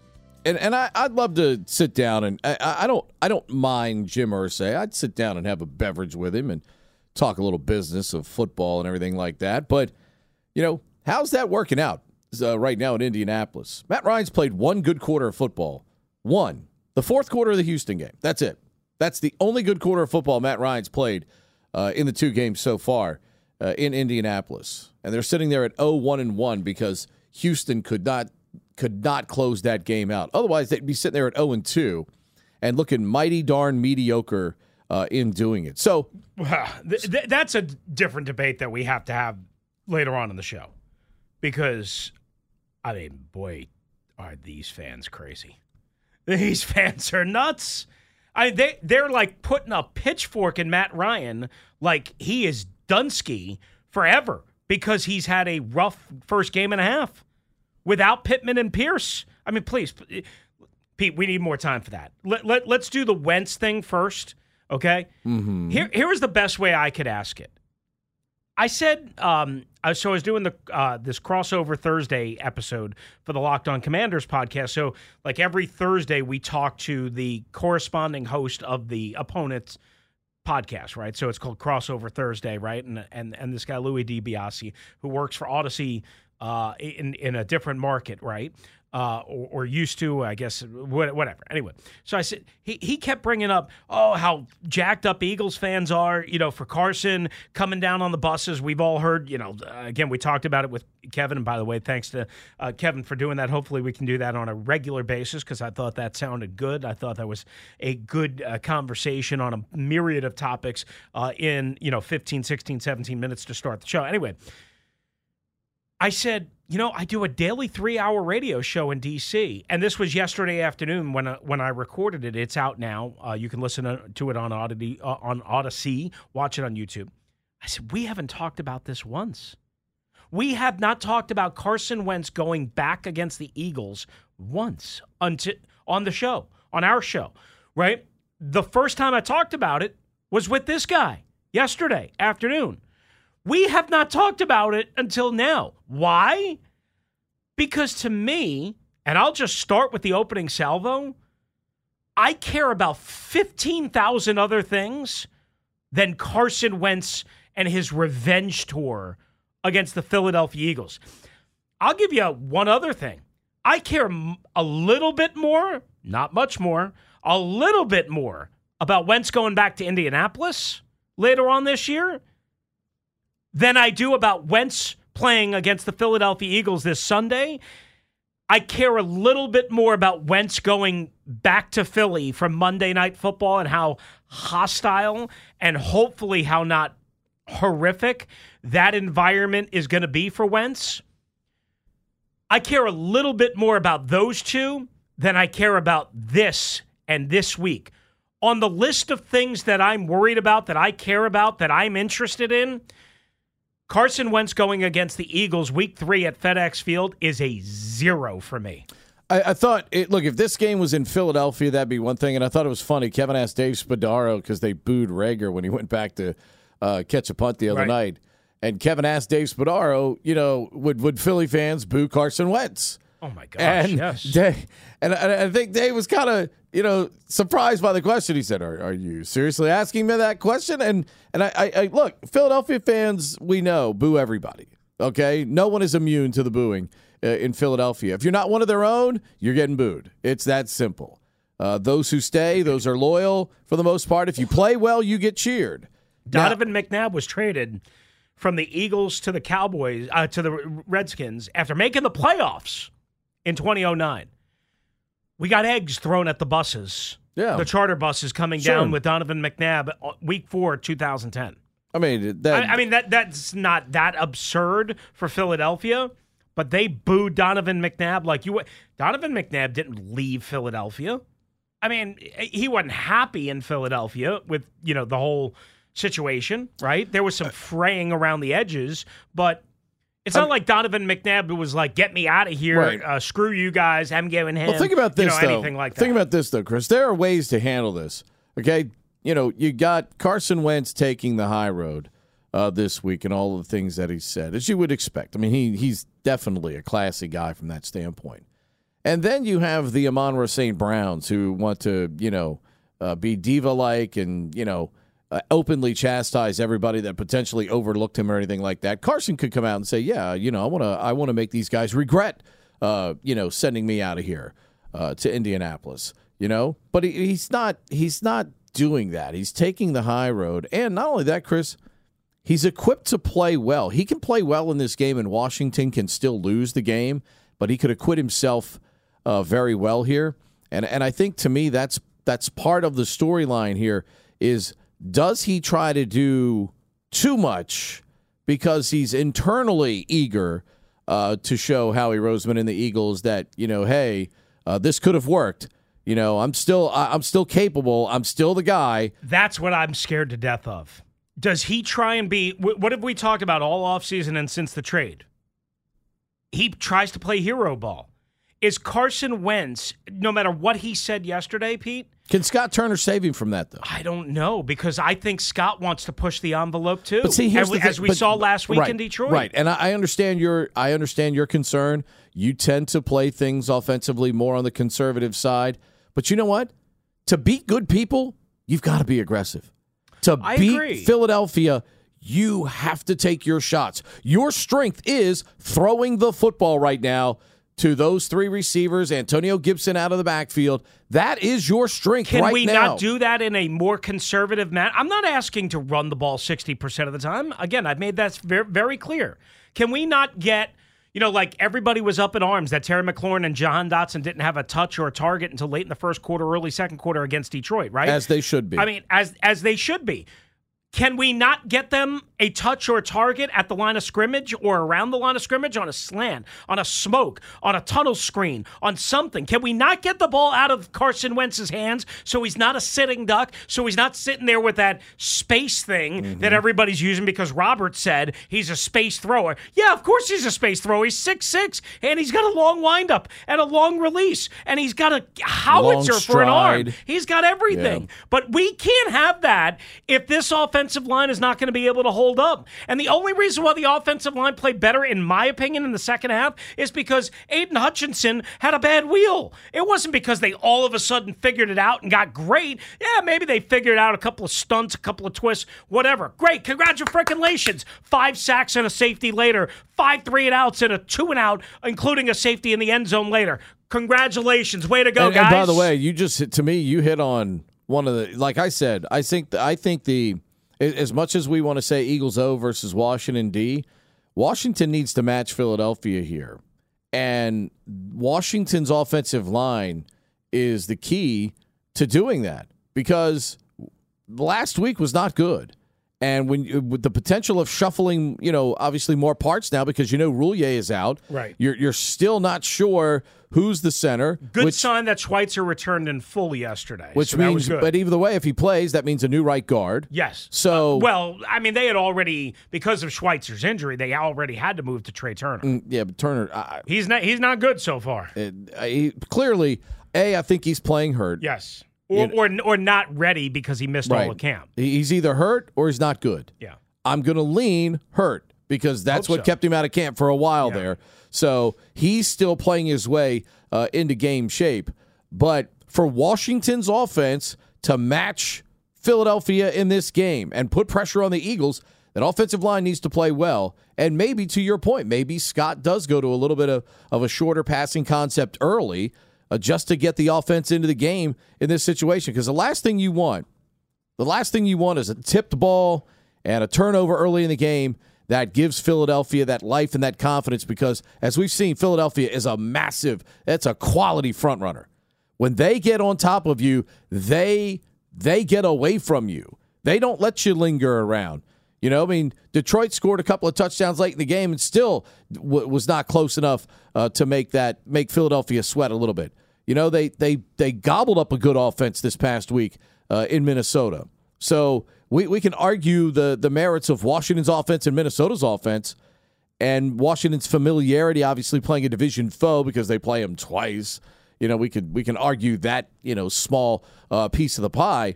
and and I, I'd love to sit down and I, I don't I don't mind Jim Irsay. I'd sit down and have a beverage with him and talk a little business of football and everything like that. But you know, how's that working out uh, right now in Indianapolis? Matt Ryan's played one good quarter of football. One, the fourth quarter of the Houston game. That's it. That's the only good quarter of football Matt Ryan's played uh, in the two games so far uh, in Indianapolis, and they're sitting there at oh one and one because Houston could not. could not close that game out. Otherwise, they'd be sitting there at oh and two and looking mighty darn mediocre uh, in doing it. So th- th- that's a different debate that we have to have later on in the show because, I mean, boy, are these fans crazy. These fans are nuts. I mean, they, they're like putting a pitchfork in Matt Ryan like he is Dunsky forever because he's had a rough first game and a half. Without Pittman and Pierce. I mean, please, Pete, we need more time for that. Let, let, let's do the Wentz thing first, okay? Mm-hmm. Here, here is the best way I could ask it. I said, um, so I was doing the uh, this crossover Thursday episode for the Locked On Commanders podcast. So, like every Thursday, we talk to the corresponding host of the opponent's podcast, right? So it's called Crossover Thursday, right? And and and this guy, Louis DiBiase, who works for Odyssey, Uh, in in a different market, right? Uh, or, or used to, I guess, whatever. Anyway, so I said he he kept bringing up, oh, how jacked up Eagles fans are, you know, for Carson coming down on the buses. We've all heard, you know, uh, again, we talked about it with Kevin. And by the way, thanks to uh, Kevin for doing that. Hopefully, we can do that on a regular basis because I thought that sounded good. I thought that was a good uh, conversation on a myriad of topics uh, in, you know, fifteen, sixteen, seventeen minutes to start the show. Anyway. I said, you know, I do a daily three-hour radio show in D C, and this was yesterday afternoon when uh, when I recorded it. It's out now. Uh, you can listen to it on Odyssey, uh, on Odyssey, watch it on YouTube. I said, we haven't talked about this once. We have not talked about Carson Wentz going back against the Eagles once until on the show, on our show, right? The first time I talked about it was with this guy yesterday afternoon. We have not talked about it until now. Why? Because to me, and I'll just start with the opening salvo, I care about fifteen thousand other things than Carson Wentz and his revenge tour against the Philadelphia Eagles. I'll give you one other thing. I care a little bit more, not much more, a little bit more about Wentz going back to Indianapolis later on this year than I do about Wentz playing against the Philadelphia Eagles this Sunday. I care a little bit more about Wentz going back to Philly from Monday Night Football and how hostile and hopefully how not horrific that environment is going to be for Wentz. I care a little bit more about those two than I care about this and this week. On the list of things that I'm worried about, that I care about, that I'm interested in, Carson Wentz going against the Eagles week three at FedEx Field is a zero for me. I, I thought, it, look, if this game was in Philadelphia, that'd be one thing. And I thought it was funny. Kevin asked Dave Spadaro because they booed Rager when he went back to uh, catch a punt the other Right. night. And Kevin asked Dave Spadaro, you know, would, would Philly fans boo Carson Wentz? Oh, my gosh, and yes. Dave, and I, I think Dave was kind of, you know, surprised by the question. He said, are, are you seriously asking me that question? And and I, I, I look, Philadelphia fans, we know, boo everybody, okay? No one is immune to the booing uh, in Philadelphia. If you're not one of their own, you're getting booed. It's that simple. Uh, those who stay, those are loyal for the most part. If you play well, you get cheered. Donovan now, McNabb was traded from the Eagles to the Cowboys, uh, to the Redskins after making the playoffs in twenty oh nine. We got eggs thrown at the buses. Yeah. The charter buses coming Sure. down with Donovan McNabb week four, twenty ten. I mean, that, I, I mean that that's not that absurd for Philadelphia, but they booed Donovan McNabb like you. Donovan McNabb didn't leave Philadelphia. I mean, he wasn't happy in Philadelphia with, you know, the whole situation, right? There was some fraying around the edges, but it's not like Donovan McNabb was like, get me out of here, Right. uh, screw you guys, I'm giving him, well, think about this, you know, though. anything like that. Think about this, though, Chris. There are ways to handle this, okay? You know, you got Carson Wentz taking the high road uh, this week and all the things that he said, as you would expect. I mean, he he's definitely a classy guy from that standpoint. And then you have the Amon-Ra Saint Browns who want to, you know, uh, be diva-like and, you know, uh, openly chastise everybody that potentially overlooked him or anything like that. Carson could come out and say, yeah, you know, I want to I want to make these guys regret, uh, you know, sending me out of here uh, to Indianapolis, you know. But he, he's not he's not doing that. He's taking the high road. And not only that, Chris, he's equipped to play well. He can play well in this game, and Washington can still lose the game, but he could acquit himself Uh, very well here. And and I think to me that's that's part of the storyline here is, does he try to do too much because he's internally eager uh, to show Howie Roseman and the Eagles that, you know, hey, uh, this could have worked. You know, I'm still I'm still capable. I'm still the guy. That's what I'm scared to death of. Does he try and be, what have we talked about all offseason and since the trade? He tries to play hero ball. Is Carson Wentz, no matter what he said yesterday, Pete? Can Scott Turner save him from that, though? I don't know, because I think Scott wants to push the envelope, too. But see, here's as we, the thing, as we but, saw last week right, in Detroit. Right, and I, I understand your I understand your concern. You tend to play things offensively more on the conservative side. But you know what? To beat good people, you've got to be aggressive. To I beat agree. Philadelphia, you have to take your shots. Your strength is throwing the football right now to those three receivers, Antonio Gibson out of the backfield. That is your strength Can right we now. not do that in a more conservative manner? I'm not asking to run the ball sixty percent of the time. Again, I've made that very, very clear. Can we not get, you know, like everybody was up in arms that Terry McLaurin and Jahan Dotson didn't have a touch or a target until late in the first quarter, early second quarter against Detroit, right? As they should be. I mean, as as they should be. Can we not get them a touch or a target at the line of scrimmage or around the line of scrimmage on a slant, on a smoke, on a tunnel screen, on something? Can we not get the ball out of Carson Wentz's hands so he's not a sitting duck, so he's not sitting there with that space thing mm-hmm. that everybody's using because Robert said he's a space thrower? Yeah, of course he's a space thrower. He's six six, and he's got a long windup and a long release, and he's got a howitzer for an arm. He's got everything. Yeah. But we can't have that if this offense offensive line is not going to be able to hold up. And the only reason why the offensive line played better, in my opinion, in the second half is because Aiden Hutchinson had a bad wheel. It wasn't because they all of a sudden figured it out and got great. Yeah, maybe they figured out a couple of stunts, a couple of twists, whatever. Great. Congratulations. Five sacks and a safety later. Five three and outs and a two and out, including a safety in the end zone later. Congratulations. Way to go, and, guys. And by the way, you just, to me, you hit on one of the, like I said, I think, I think the, as much as we want to say Eagles O versus Washington D, Washington needs to match Philadelphia here. And Washington's offensive line is the key to doing that, because last week was not good. And when with the potential of shuffling, you know, obviously more parts now because you know Roulier is out. Right. You're you're still not sure who's the center. Good which, sign that Schweitzer returned in full yesterday. Which so means, that was good. But either way, if he plays, that means a new right guard. Yes. So uh, well, I mean, they had already, because of Schweitzer's injury, they already had to move to Trey Turner. Mm, yeah, but Turner, I, he's not he's not good so far. It, he, clearly, a I think he's playing hurt. Yes. Or, or or not ready because he missed right. all of camp. He's either hurt or he's not good. Yeah. I'm going to lean hurt because that's Hope what so. kept him out of camp for a while Yeah. there. So he's still playing his way uh, into game shape. But for Washington's offense to match Philadelphia in this game and put pressure on the Eagles, that offensive line needs to play well. And maybe, to your point, maybe Scott does go to a little bit of, of a shorter passing concept early uh, just to get the offense into the game in this situation. Because the last thing you want, the last thing you want is a tipped ball and a turnover early in the game that gives Philadelphia that life and that confidence, because as we've seen, Philadelphia is a massive, that's a quality front runner. When they get on top of you, they they get away from you. They don't let you linger around. You know, I mean, Detroit scored a couple of touchdowns late in the game and still w- was not close enough uh, to make that make Philadelphia sweat a little bit. You know, they they they gobbled up a good offense this past week uh, in Minnesota. So we, we can argue the, the merits of Washington's offense and Minnesota's offense, and Washington's familiarity, obviously playing a division foe because they play them twice. You know, we could we can argue that, you know, small uh, piece of the pie.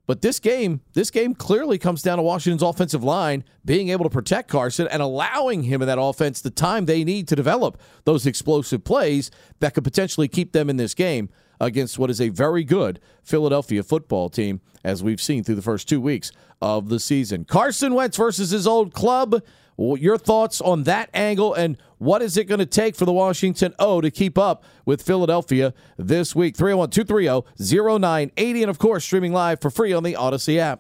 But this game, this game clearly comes down to Washington's offensive line being able to protect Carson and allowing him and that offense the time they need to develop those explosive plays that could potentially keep them in this game against what is a very good Philadelphia football team, as we've seen through the first two weeks of the season. Carson Wentz versus his old club. Your thoughts on that angle, and what is it going to take for the Washington O to keep up with Philadelphia this week? three oh one, two three oh, oh nine eight oh, and of course, streaming live for free on the Odyssey app.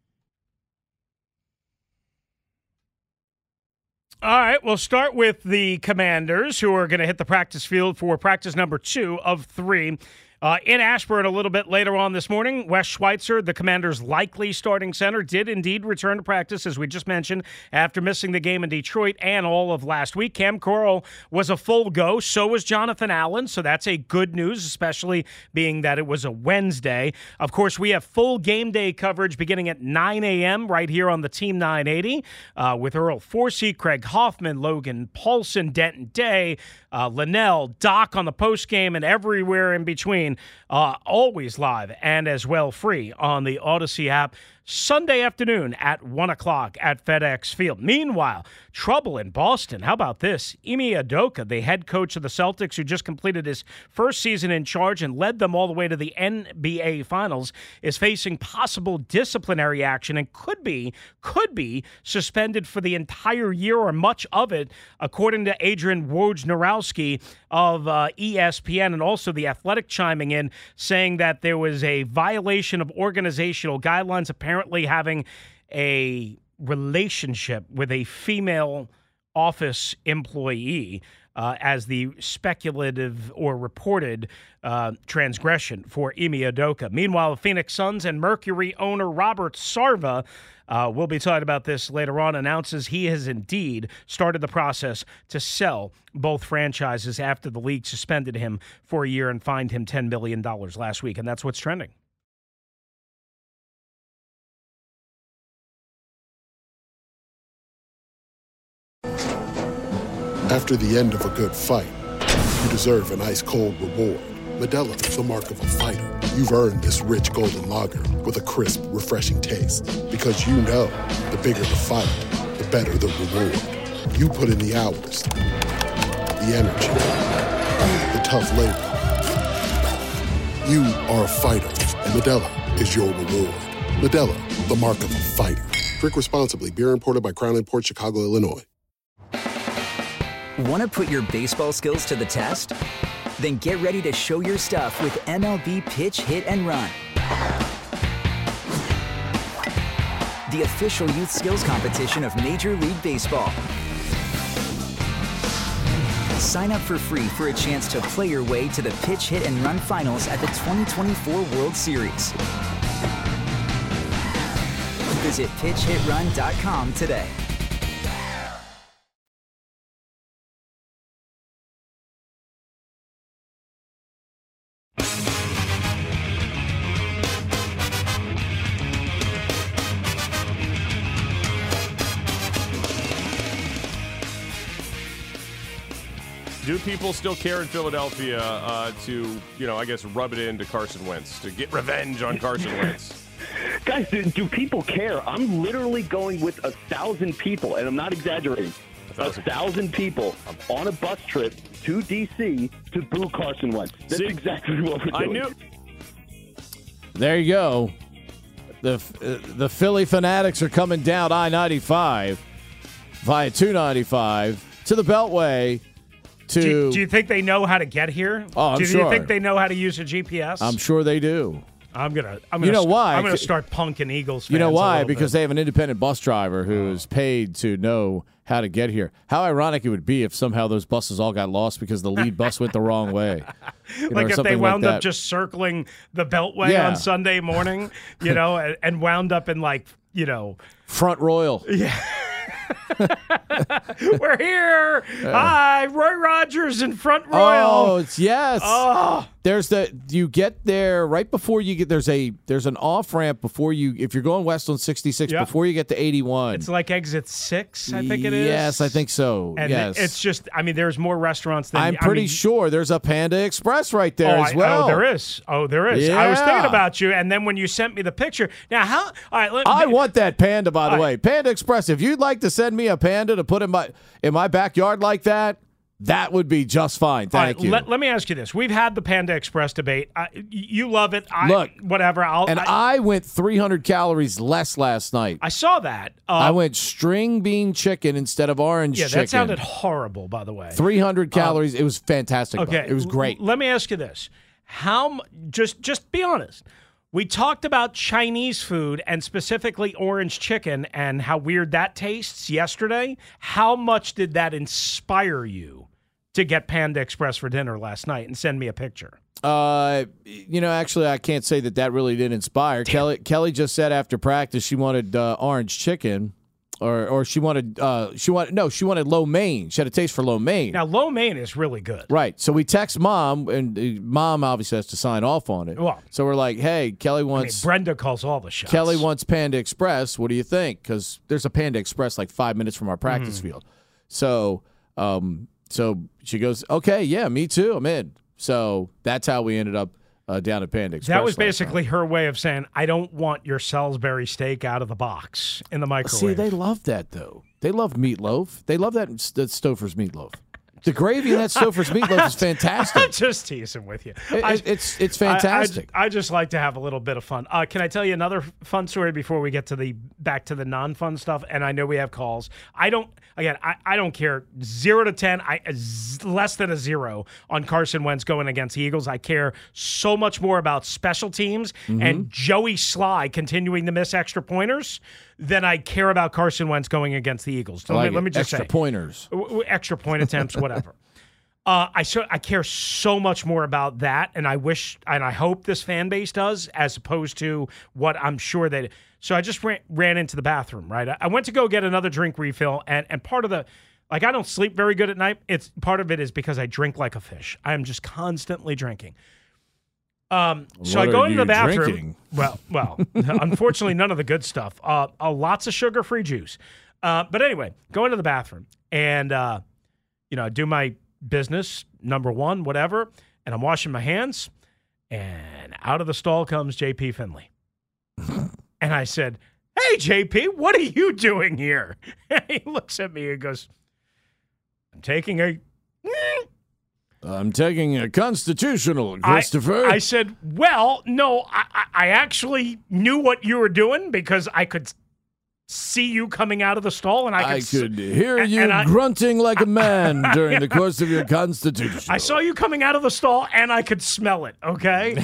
All right, we'll start with the Commanders, who are going to hit the practice field for practice number two of three. Uh, in Ashburn a little bit later on this morning, Wes Schweitzer, the Commanders' likely starting center, did indeed return to practice, as we just mentioned, after missing the game in Detroit and all of last week. Cam Corral was a full go. So was Jonathan Allen, so that's a good news, especially being that it was a Wednesday. Of course, we have full game day coverage beginning at nine a.m. right here on the Team nine eighty uh, with Earl Forsey, Craig Hoffman, Logan Paulson, Denton Day, uh, Linnell, Doc on the postgame, and everywhere in between. Uh, always live and as well free on the Odyssey app. Sunday afternoon at one o'clock at FedEx Field. Meanwhile, trouble in Boston. How about this? Ime Udoka, the head coach of the Celtics, who just completed his first season in charge and led them all the way to the N B A Finals, is facing possible disciplinary action and could be, could be suspended for the entire year or much of it, according to Adrian Wojnarowski of uh, E S P N, and also The Athletic chiming in, saying that there was a violation of organizational guidelines, apparently having a relationship with a female office employee uh, as the speculative or reported uh, transgression for Ime Udoka. Meanwhile, the Phoenix Suns and Mercury owner Robert Sarva, uh, we'll be talking about this later on, announces he has indeed started the process to sell both franchises after the league suspended him for a year and fined him ten million dollars last week, and that's what's trending. After the end of a good fight, you deserve an ice-cold reward. Modelo is the mark of a fighter. You've earned this rich golden lager with a crisp, refreshing taste. Because you know, the bigger the fight, the better the reward. You put in the hours, the energy, the tough labor. You are a fighter, and Modelo is your reward. Modelo, the mark of a fighter. Drink responsibly. Beer imported by Crown Imports, Chicago, Illinois. Want to put your baseball skills to the test? Then get ready to show your stuff with M L B Pitch, Hit, and Run. The official youth skills competition of Major League Baseball. Sign up for free for a chance to play your way to the Pitch, Hit, and Run finals at the twenty twenty-four World Series. Visit pitch hit run dot com today. Do people still care in Philadelphia uh, to, you know, I guess rub it into Carson Wentz, to get revenge on Carson Wentz? Guys, do, do people care? I'm literally going with a thousand people, and I'm not exaggerating. A thousand, a thousand people on a bus trip to D C to boo Carson Wentz. That's See, exactly what we're doing. I knew. There you go. The uh, the Philly Fanatics are coming down I ninety-five via two ninety-five to the Beltway. To, do, you, do you think they know how to get here? Oh, I'm do sure. you think they know how to use a G P S? I'm sure they do. I'm gonna. I'm gonna you know st- why? I'm gonna start punking Eagles fans. You know why? Because bit. they have an independent bus driver who is paid to know how to get here. How ironic it would be if somehow those buses all got lost because the lead bus went the wrong way. You like know, if they wound like up just circling the Beltway yeah. on Sunday morning, you know, and, and wound up in like, you know, Front Royal. Yeah. We're here. Uh, Hi, Roy Rogers in Front Royal. Oh, it's yes. Oh. there's the you get there right before you get there's a there's an off ramp before you if you're going west on sixty-six Yep. before you get to eighty-one. It's like exit six, I think it is. Yes, I think so. And yes. it's just, I mean, there's more restaurants than I'm I pretty mean, sure there's a Panda Express right there oh, as I- well. Oh, there is. Oh, there is. I was thinking Yeah. about you, and then when you sent me the picture, now how? All right, let, I want that Panda, by the All way. Panda Express. If you'd like to send me a Panda to put in my in my backyard like that, that would be just fine. All Thank right, you. Let, let me ask you this: we've had the Panda Express debate. I, y- you love it. I, Look, whatever. I'll. and I, I went three hundred calories less last night. I saw that. Uh, I went string bean chicken instead of orange yeah, chicken. that sounded horrible. By the way, three hundred Um, calories. It was fantastic. Okay, Bob. It was great. L- let me ask you this: how? m- Just, just be honest. We talked about Chinese food and specifically orange chicken and how weird that tastes yesterday. How much did that inspire you to get Panda Express for dinner last night and send me a picture? Uh, you know, actually, I can't say that that really did inspire. Kelly Kelly just said after practice she wanted uh, orange chicken, or or she wanted uh she wanted no she wanted lo mein. She had a taste for lo mein. Now, lo mein is really good. Right. So we text mom, and uh, mom obviously has to sign off on it. Well, so we're like, hey, Kelly I mean, wants Brenda calls all the shots. Kelly wants Panda Express. What do you think? Because there's a Panda Express like five minutes from our practice Mhm. field. So, um, so she goes, okay, yeah, me too. I'm in. So that's how we ended up uh, down at Panda Express. That was last night. basically her way of saying, I don't want your Salisbury steak out of the box in the microwave. See, they love that though. They love meatloaf. They love that, that Stouffer's meatloaf. The gravy in that Stouffer's meatloaf is fantastic. I'm just teasing with you. It- I- it- it's it's I- I- fantastic. I, just like to have a little bit of fun. Uh, can I tell you another fun story before we get to the back to the non-fun stuff? And I know we have calls. I don't. Again, I, I don't care. Zero to ten, I z- less than a zero on Carson Wentz going against the Eagles. I care so much more about special teams Mm-hmm. and Joey Sly continuing to miss extra pointers than I care about Carson Wentz going against the Eagles. I Let like me, let it. me just Extra say, pointers. w- w- extra point attempts, whatever. Uh, I so I care so much more about that, and I wish and I hope this fan base does, as opposed to what I'm sure that. So I just ran, ran into the bathroom, right? I, I went to go get another drink refill, and and part of the, like, I don't sleep very good at night. It's part of it is because I drink like a fish. I am just constantly drinking. Um, so What I go are into the you bathroom. drinking? Well, well, unfortunately, none of the good stuff. Uh, uh lots of sugar-free juice. Uh, but anyway, go into the bathroom, and uh, you know, I do my business, number one, whatever, and I'm washing my hands, and out of the stall comes J P Finley. And I said, hey, J P, what are you doing here? And he looks at me and goes, I'm taking a... I'm taking a constitutional, I- Christopher. I, said, well, no, I, I I actually knew what you were doing because I could see you coming out of the stall, and I could, I s- could hear and- you and I- grunting like a man during the course of your constitution. I saw you coming out of the stall, and I could smell it, okay?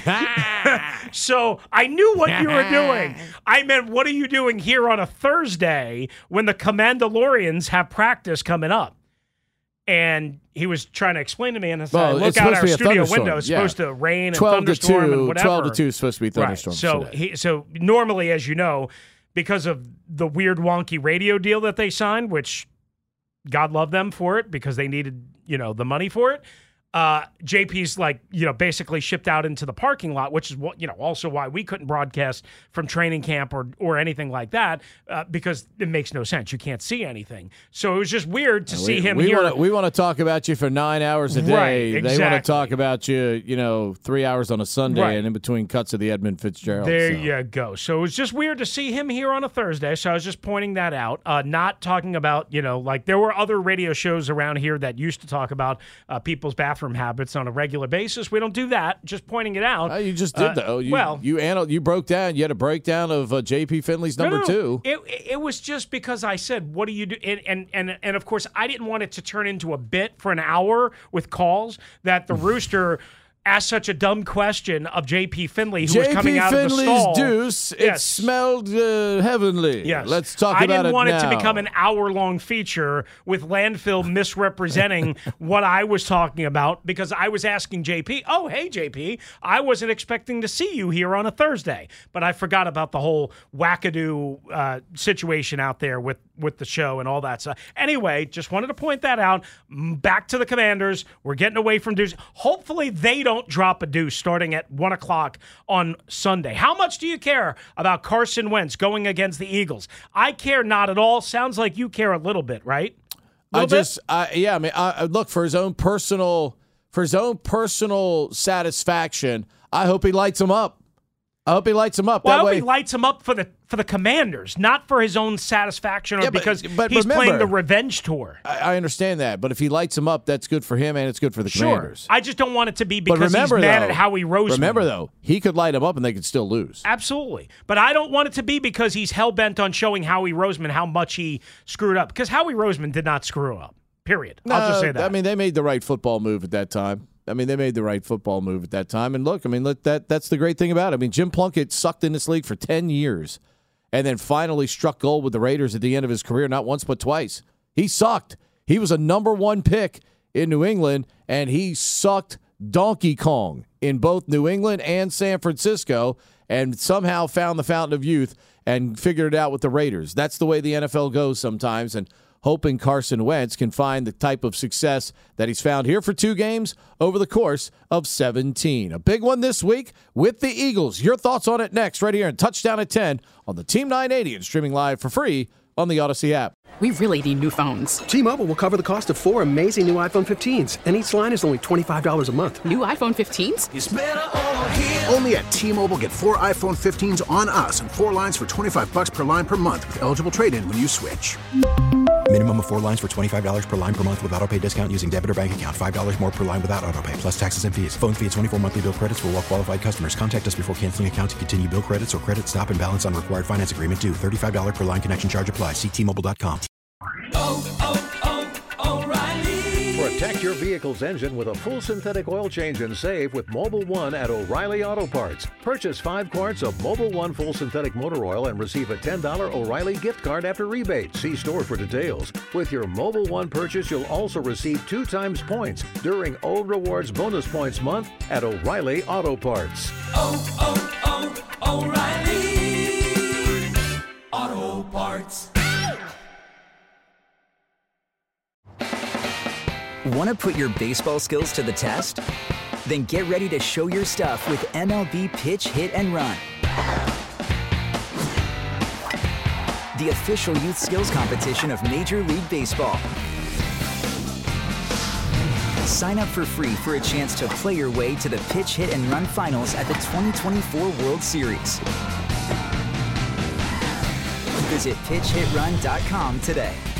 So I knew what you were doing. I meant, what are you doing here on a Thursday when the Commandalorians have practice coming up? And he was trying to explain to me, and I said, Well, look it's out supposed our to be a studio thunderstorm, window. It's yeah. supposed to rain and twelve to thunderstorm two, and whatever. twelve to two is supposed to be Right. thunderstorms So today. he, so normally, as you know, because of the weird wonky radio deal that they signed, which God love them for it because they needed, you know, the money for it. Uh, J P's like, you know, basically shipped out into the parking lot, which is what, you know, also why we couldn't broadcast from training camp or or anything like that uh, because it makes no sense. You can't see anything. So it was just weird to see we, him we here. Wanna, we want to talk about you for nine hours a day. Right, They want to exactly. talk about you, you know, three hours on a Sunday Right. and in between cuts of the Edmund Fitzgerald. There so. you go. So it was just weird to see him here on a Thursday. So I was just pointing that out. Uh, not talking about, you know, like there were other radio shows around here that used to talk about uh, people's bathroom habits on a regular basis. We don't do that. Just pointing it out. Oh, you just did Uh, though. You, well, you anal- you broke down. You had a breakdown of uh, J P Finley's No, number no, no. two. It, it it was just because I said, "What do you do?" And, and and and of course, I didn't want it to turn into a bit for an hour with calls that the Rooster asked such a dumb question of J P Finley, who was coming J P out of the Finley's stall. deuce. It Yes. smelled uh, heavenly. Yes. Let's talk I about didn't it want now. it to become an hour-long feature with landfill misrepresenting what I was talking about because I was asking J P, oh, hey, J P, I wasn't expecting to see you here on a Thursday. But I forgot about the whole wackadoo uh, situation out there with, with the show and all that stuff. Anyway, just wanted to point that out. Mm, Back to the Commanders. We're getting away from dudes. Hopefully they don't don't drop a deuce starting at one o'clock on Sunday. How much do you care about Carson Wentz going against the Eagles? I care not at all. Sounds like you care a little bit, right? I Little just, I, yeah, I mean, I, I- look, for his own personal, for his own personal satisfaction, I hope he lights him up. I hope he lights him up. Well, that I hope way, he lights him up for the for the Commanders, not for his own satisfaction or Yeah, but- because but he's remember- playing the revenge tour. I, I understand that, but if he lights him up, that's good for him and it's good for the Sure. Commanders. I just don't want it to be But because he's remember, mad though, at Howie Roseman. Remember, though, he could light him up and they could still lose. Absolutely. But I don't want it to be because he's hell-bent on showing Howie Roseman how much he screwed up. Because Howie Roseman did not screw up, period. I'll just No, say that. I mean, they made the right football move at that time. I mean, they made the right football move at that time. And look, I mean, let, that that's the great thing about it. I mean, Jim Plunkett sucked in this league for ten years and then finally struck gold with the Raiders at the end of his career, not once but twice. He sucked. He was a number one pick in New England, and he sucked Donkey Kong in both New England and San Francisco and somehow found the fountain of youth and figured it out with the Raiders. That's the way the N F L goes sometimes, and hoping Carson Wentz can find the type of success that he's found here for two games over the course of seventeen. A big one this week with the Eagles. Your thoughts on it next, right here in Touchdown at ten on the Team nine eighty and streaming live for free on the Odyssey app. We really need new phones. T-Mobile will cover the cost of four amazing new iPhone fifteens, and each line is only twenty-five dollars a month. New iPhone fifteens? Only at T-Mobile, get four iPhone fifteens on us and four lines for twenty-five bucks per line per month with eligible trade-in when you switch. Minimum of four lines for twenty-five dollars per line per month with autopay discount using debit or bank account. five dollars more per line without autopay, plus taxes and fees. Phone fee at twenty-four monthly bill credits for well-qualified customers. Contact us before canceling account to continue bill credits or credit stop and balance on required finance agreement due. thirty-five dollars per line connection charge applies. See T Mobile dot com. Protect your vehicle's engine with a full synthetic oil change and save with Mobile One at O'Reilly Auto Parts. Purchase five quarts of Mobile One full synthetic motor oil and receive a ten dollars O'Reilly gift card after rebate. See store for details. With your Mobile One purchase, you'll also receive two times points during O Rewards Bonus Points Month at O'Reilly Auto Parts. Oh, oh, oh, O'Reilly Auto Parts. Want to put your baseball skills to the test? Then get ready to show your stuff with M L B Pitch Hit and Run, the official youth skills competition of Major League Baseball. Sign up for free for a chance to play your way to the Pitch Hit and Run finals at the twenty twenty-four World Series. Visit pitch hit run dot com today.